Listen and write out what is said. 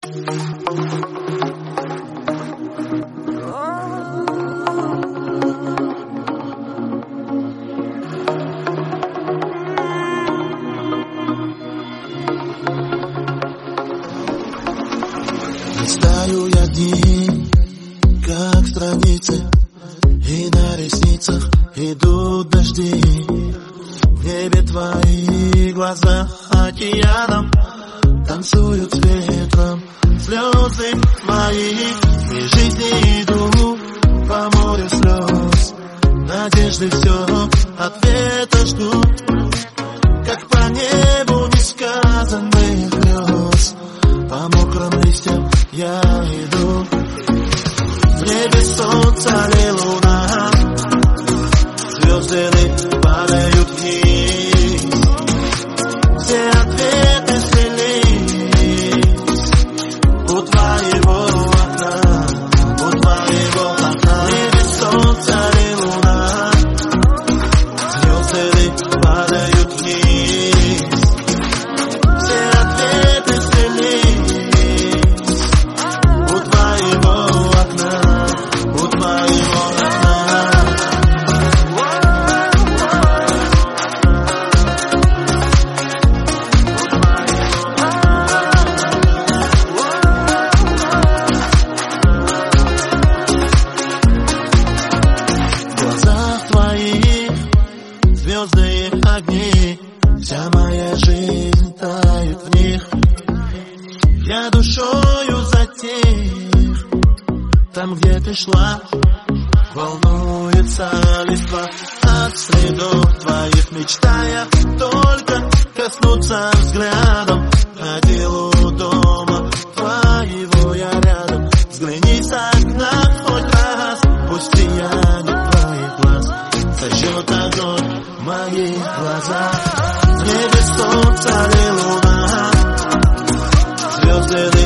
Листаю я дни, как страницы, и на ресницах идут дожди. В небе твои глаза океаном танцуют с ветром слезы мои. И жизни иду по морю слез, надежды все ответа ждут, как по небу несказанных грез. По мокрым листьям я иду, в небе солнце и луна, звезды падают вниз, все ответы слились у твоего окна, у твоего окна. В небе солнце и луна, звезды падают вниз, все ответы слились у твоего окна, у твоего окна. В глазах твоих звезды и огни, вся моя жизнь тает в них. Я душою затих, там, где ты шла, волнуется листва от следов твоих, мечтая только коснуться взглядом. Ходил у дома твоего я рядом, взгляни с окна хоть раз, пусть сияние твоих глаз сожжет огонь в моих глазах. В небе солнце и луна, звезды